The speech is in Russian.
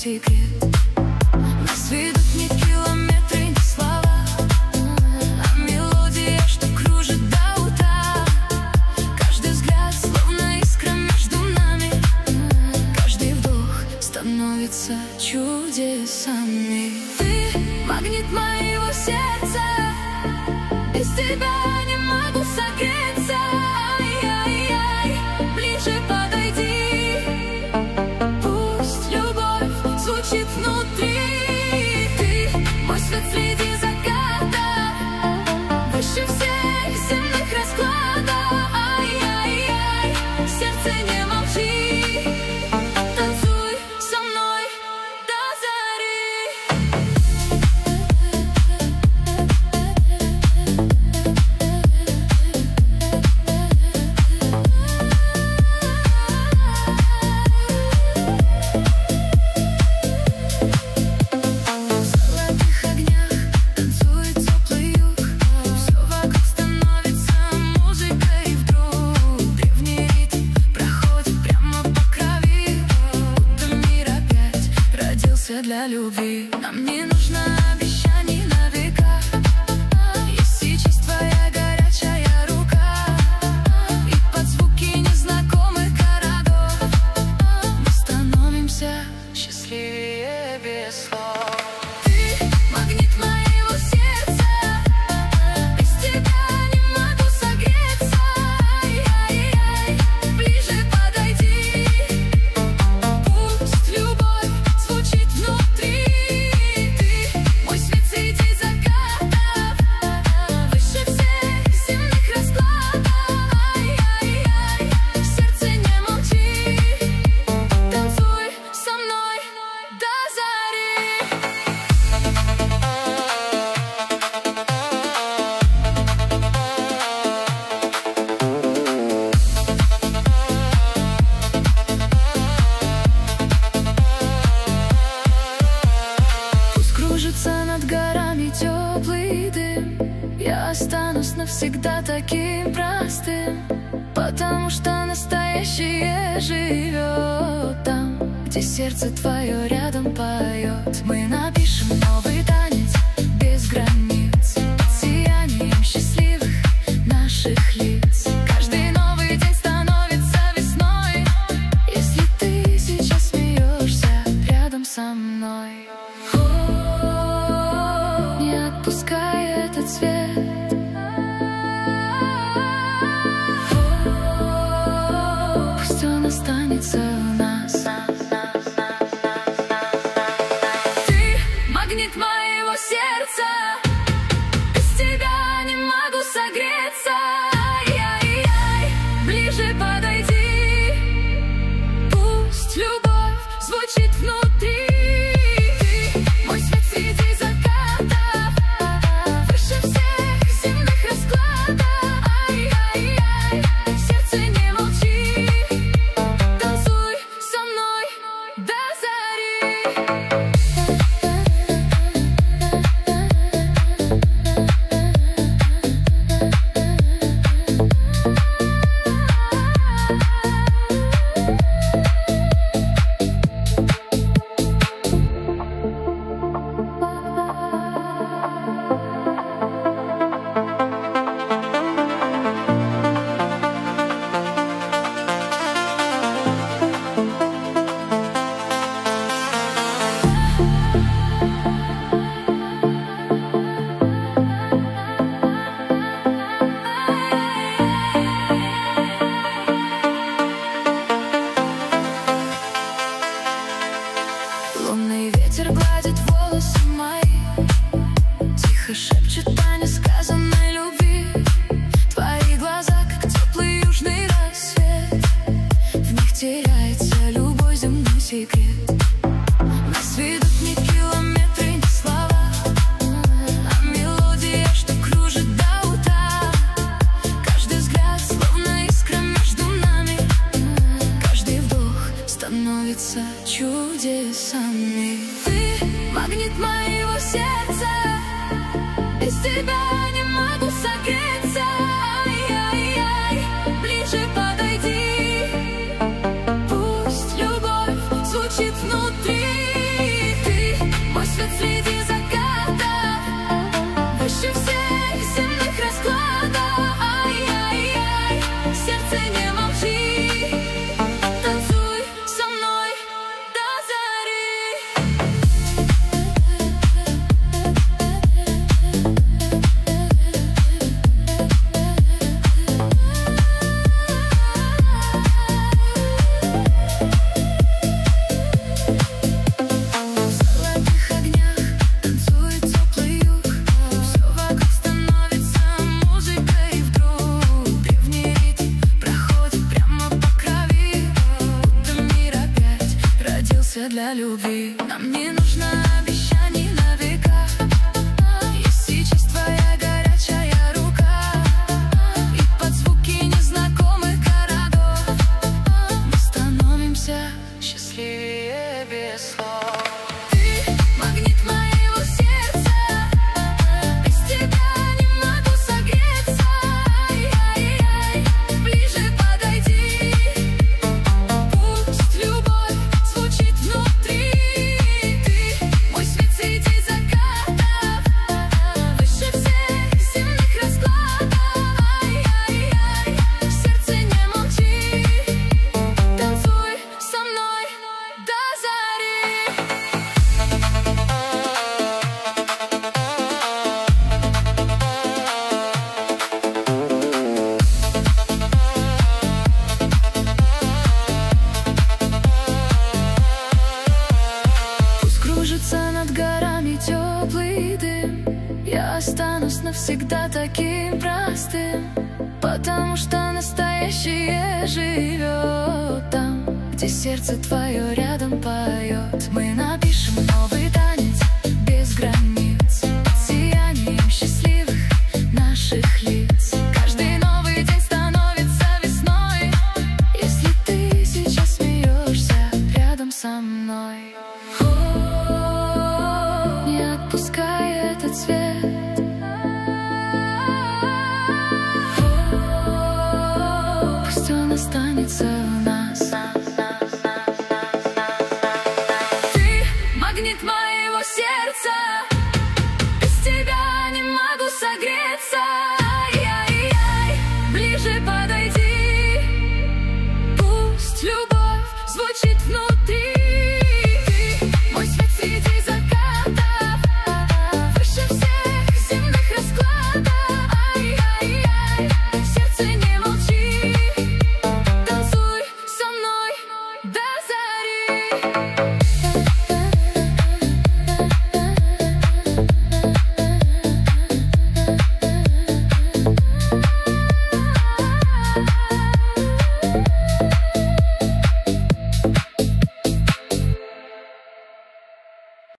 секрет. Нас ведут не километры, не слова, а мелодия, что кружит до утра. Каждый взгляд словно искра между нами, каждый вдох становится чудесами. Ты магнит моего сердца, без тебя не могу согреться. Ай-яй-яй, ближе подойди, пусть любовь звучит внутри. Ты мой свет среди закатов, выше всех земных раскладов. Ай-яй-яй, сердце не молчи, танцуй со мной до зари. Для любви нам не нужно обещаний на века, есть сейчас твоя горячая рука. И под звуки незнакомых городов мы становимся счастливее без слов. Ты магнит моего сердца, без тебя не могу согреться. Ай-яй-яй, ближе подойди, пусть любовь звучит внутри. Ты мой свет среди закатов, выше всех земных раскладов. Ай-яй-яй, сердце не молчи, танцуй со мной до зари. Пусть кружится над горами теплый дым, я останусь навсегда таким простым, потому что настоящее живет там, где сердце твое рядом поет. Мы напишем новый танец без границ, под сиянием счастливых наших лиц. Каждый новый день становится весной, если ты сейчас смеешься рядом со мной. Не отпускай этот свет, пусть он останется в нас. Ты магнит моего сердца, без тебя не могу согреться. Ай-яй-яй, ближе подойди, пусть любовь звучит внутри. Ты мой свет среди закатов, выше всех земных раскладов. Ай-яй-яй, сердце не молчи, танцуй со мной до зари. Лунный ветер гладит волосы мои, тихо шепчет о несказанной любви. Твои глаза, как теплый южный рассвет, в них теряется любой земной секрет. Нас ведут не километры, не слова, а мелодия, что кружит до утра. Каждый взгляд словно искра между нами, каждый вдох становится чудесами. Ты магнит моего сердца, без тебя не могу согреться. Ай-яй-яй, ближе подойди, пусть любовь звучит внутри. для любви. Нам не нужно обещаний на века, есть сейчас твоя горячая рука. И под звуки незнакомых городов мы становимся счастливее без слов. Ты магнит моего сердца, без тебя не могу согреться. Ай-яй-яй, ближе подойди, пусть любовь звучит внутри. Ты мой свет среди закатов, выше всех земных раскладов. Ай-яй-яй, сердце не молчи, танцуй со мной до зари. Пусть кружится над горами теплый дым, я останусь навсегда таким простым, потому что настоящее живет там, где сердце твое рядом поет. Мы напишем новый танец без границ, под сиянием счастливых наших лиц. Каждый новый день становится весной, если ты сейчас смеешься рядом со мной. Не отпускай этот цвет,